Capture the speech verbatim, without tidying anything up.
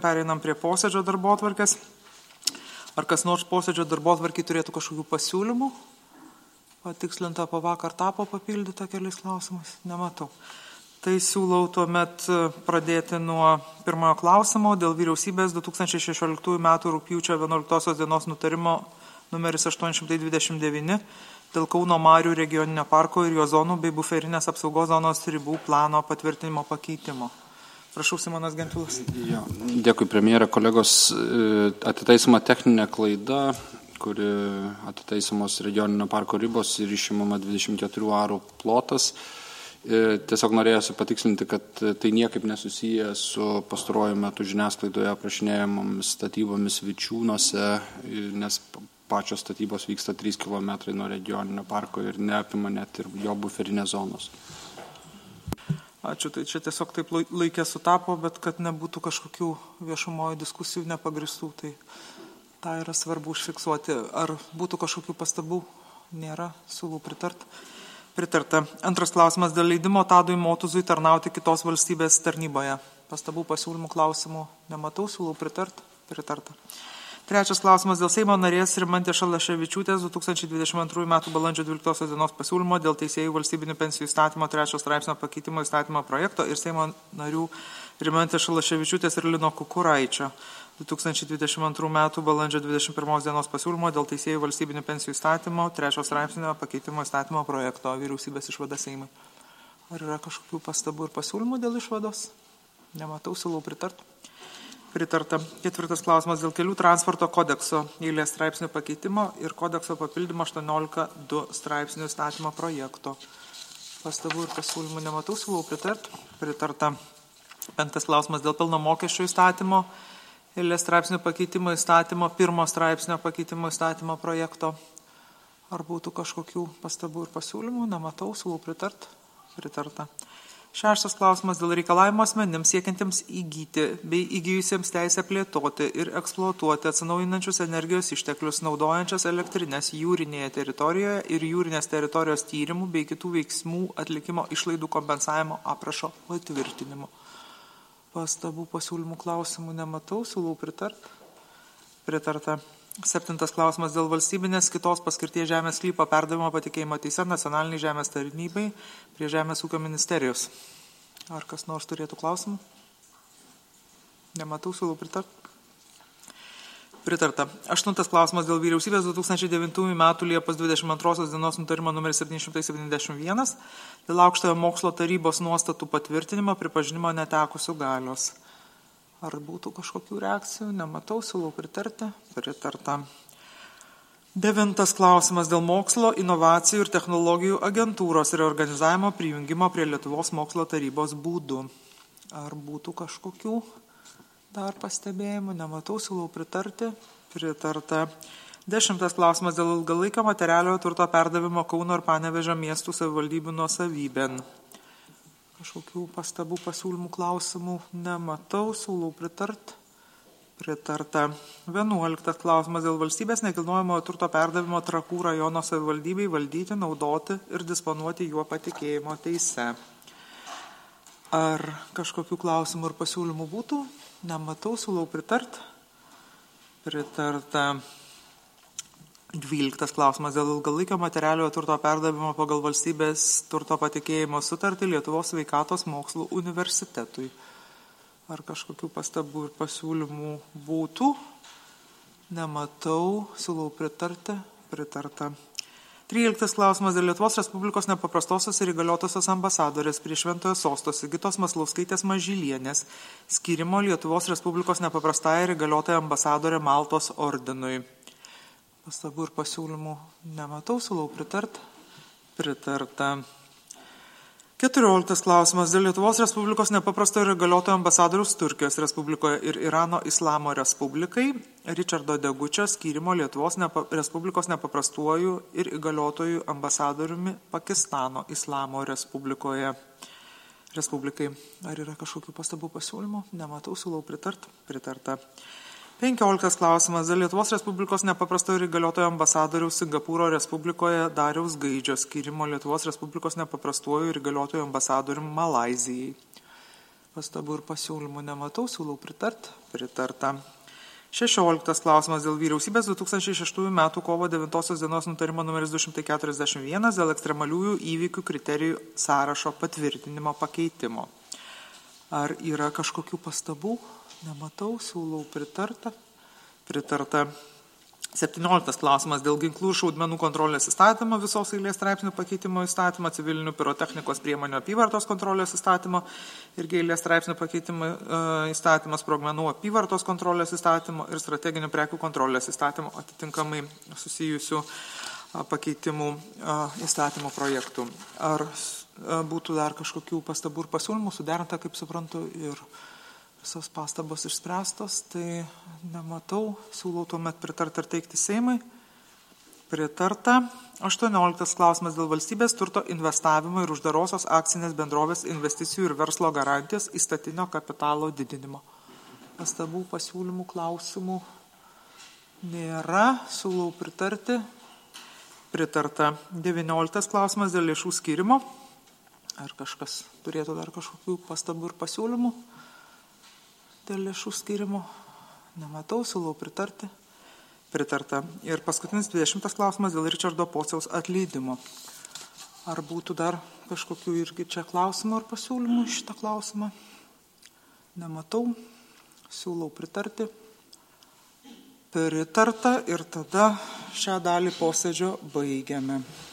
Pereinam prie posėdžio darbotvarkės. Ar kas nors posėdžio darbotvarkį turėtų kažkokių pasiūlymų? Patikslinta po vakar tapo papildyta keliais klausimais? Nematau. Tai siūlau tuomet pradėti nuo pirmojo klausimo dėl vyriausybės du tūkstančiai šešioliktųjų metų rugpjūčio vienuoliktosios dienos nutarimo numeris aštuoni šimtai dvidešimt devyni dėl Kauno Marių regioninio parko ir jo zonų bei buferinės apsaugos zonos ribų plano patvirtinimo pakeitimo. Prašau, Simonas Gentvilas. Jo, dėkui, premjerė, kolegos. Atitaisoma techninė klaida, kuri atitaisomos regioninio parko ribos ir išimama dvidešimt keturių arų plotas. Tiesiog norėjusi patikslinti, kad tai niekaip nesusiję su pastaruoju metu žiniasklaidoje aprašinėjamomis statybomis Vičiūnuose, nes pačios statybos vyksta trys kilometrai nuo regioninio parko ir neapima net ir jo buferinės zonos. Ačiū, tai čia tiesiog taip laikė sutapo, bet kad nebūtų kažkokių viešumojo diskusijų nepagristų, tai tą yra svarbu užfiksuoti. Ar būtų kažkokių pastabų? Nėra, siūlau pritart. Pritarta. Antras klausimas dėl leidimo Tadui Motuzui tarnauti kitos valstybės tarnyboje. Pastabų, pasiūlymų, klausimų nematau, siūlau pritart. Pritarta. Trečias klausimas dėl Seimo narės Rimantės Šalaševičiūtės du tūkstančiai dvidešimt antrųjų metų balandžio dvyliktosios dienos pasiūlymo dėl teisėjų valstybinių pensijų įstatymo trečio straipsnio pakeitimo įstatymo projekto ir Seimo narių Rimantės Šalaševičiūtės ir Lino Kukuraičio du tūkstančiai dvidešimt antrųjų metų balandžio dvidešimt pirmos dienos pasiūlymo dėl teisėjų valstybinių pensijų įstatymo trečio straipsnio pakeitimo įstatymo projekto. Vyriausybės išvada Seimui. Ar yra kažkokių pastabų ir pasiūlymų dėl išvados? Nematau, siūlau pritart. Pritarta. Ketvirtas klausimas dėl kelių transporto kodekso eilės straipsnių pakeitimo ir kodekso papildymo aštuoniolika du straipsnių įstatymo projekto. Pastabų ir pasiūlymų nematau, siūlau pritart. Pritarta. Penktas klausimas dėl pelno mokesčio įstatymo eilės straipsnių pakeitimo įstatymo pirmo straipsnio pakeitimo įstatymo projekto. Ar būtų kažkokių pastabų ir pasiūlymų? Nematau, siūlau pritart. Pritarta. Šeštas klausimas dėl reikalavimo asmenims siekiantiems įgyti bei įgijusiems teisę plėtoti ir eksploatuoti atsinaujinančius energijos išteklius naudojančias elektrinės jūrinėje teritorijoje ir jūrinės teritorijos tyrimų bei kitų veiksmų atlikimo išlaidų kompensavimo aprašo patvirtinimo. Pastabų, pasiūlymų, klausimų nematau, siūlau pritart. Pritarta. Septintas klausimas dėl valstybinės kitos paskirties žemės sklypo perdavimo patikėjimo teise nacionaliniai žemės tarnybai prie Žemės ūkio ministerijos. Ar kas nors turėtų klausimų? Nematau, siūlau pritart. Pritarta. Aštuntas klausimas dėl vyriausybės du tūkstančiai devintųjų metų Liepos dvidešimt antrosios dienos nutarimo numeris septyni šimtai septyniasdešimt vienas dėl aukštojo mokslo tarybos nuostatų patvirtinimo pripažinimo netekusių galios. Ar būtų kažkokių reakcijų? Nematau, siūlau pritarti. Pritarta. Devintas klausimas dėl mokslo, inovacijų ir technologijų agentūros reorganizavimo prijungimo prie Lietuvos mokslo tarybos būdų. Ar būtų kažkokių dar pastebėjimų? Nematau, siūlau pritarti. Pritarta. Dešimtas klausimas dėl ilgalaikio materialiojo turto perdavimo Kauno ir Panevėžio miestų savivaldybių nuosavybėn. Kažkokių pastabų, pasiūlymų, klausimų nematau, siūlau pritart. Pritarta. Vienuoliktas klausimas dėl valstybės nekilnojamojo turto perdavimo Trakų rajono savivaldybei valdyti, naudoti ir disponuoti juo patikėjimo teise. Ar kažkokių klausimų ir pasiūlymų būtų? Nematau, siūlau pritart. Pritarta. Dvyliktas klausimas dėl ilgalaikio materialiojo turto perdavimo pagal valstybės turto patikėjimo sutartį Lietuvos sveikatos mokslų universitetui. Ar kažkokių pastabų ir pasiūlymų būtų? Nematau, siūlau pritarti. Pritarta. Tryliktas klausimas dėl Lietuvos Respublikos nepaprastosios ir įgaliotosios ambasadorės prie Šventojo Sosto Sigitos Maslauskaitės Mažylienės skyrimo Lietuvos Respublikos nepaprastąją ir įgaliotoją ambasadorę Maltos ordinui. Pastabų ir pasiūlymų nematau, siūlau pritart. Pritarta. Keturioliktas klausimas dėl Lietuvos Respublikos nepaprasto ir įgaliotojo ambasadoriaus Turkijos Respublikoje ir Irano Islamo Respublikai Richardo Degučio skyrimo Lietuvos nepa, Respublikos nepaprastuoju ir įgaliotojų ambasadoriumi Pakistano Islamo Respublikoje. Respublikai. Ar yra kažkokių pastabų pasiūlymų? Nematau, siūlau pritart. Pritarta. Penkioliktas klausimas dėl Lietuvos Respublikos nepaprastojo ir įgaliotojo ambasadoriaus Singapūro Respublikoje Dariaus Gaidžio skyrimo Lietuvos Respublikos nepaprastuoju ir įgaliotojo ambasadoriumi Malaizijai. Pastabų ir pasiūlymų nematau, siūlau pritart. Pritarta. šešioliktas klausimas dėl vyriausybės du tūkstančiai šeštųjų metų kovo devintosios dienos nutarimo numeris du šimtai keturiasdešimt vienas dėl ekstremaliųjų įvykių kriterijų sąrašo patvirtinimo pakeitimo. Ar yra kažkokių pastabų? Nematau, siūlau pritarta. Pritarta. septynioliktas klausimas dėl ginklų ir šaudmenų kontrolės įstatymo, visos eilės straipsnių pakeitimo įstatymo, civilinių pirotechnikos priemonių apyvartos kontrolės įstatymo ir eilės straipsnių pakeitimo įstatymo, sprogmenų apyvartos kontrolės įstatymo ir strateginių prekių kontrolės įstatymo atitinkamai susijusių pakeitimų įstatymo projektų. Ar būtų dar kažkokių pastabų ir pasiūlymų, suderinta, kaip suprantu, ir visos pastabos išspręstos, tai nematau, siūlau tuomet pritarti ir teikti Seimui. Pritarta. aštuonioliktas klausimas dėl valstybės turto investavimo ir uždarosios akcinės bendrovės investicijų ir verslo garantijos įstatinio kapitalo didinimo. Pastabų, pasiūlymų, klausimų nėra, siūlau pritarti. Pritarta. devynioliktas klausimas dėl lėšų skirimo. Ar kažkas turėtų dar kažkokių pastabų ir pasiūlymų? Dėl lėšų skirimo nematau, siūlau pritarti. Pritarta. Ir paskutinis dvidešimtas klausimas dėl Ričardo Pociaus atleidimo. Ar būtų dar kažkokių irgi čia klausimų ar pasiūlymų šitą klausimą? Nematau, siūlau pritarti. Pritarta ir tada šią dalį posėdžio baigiame.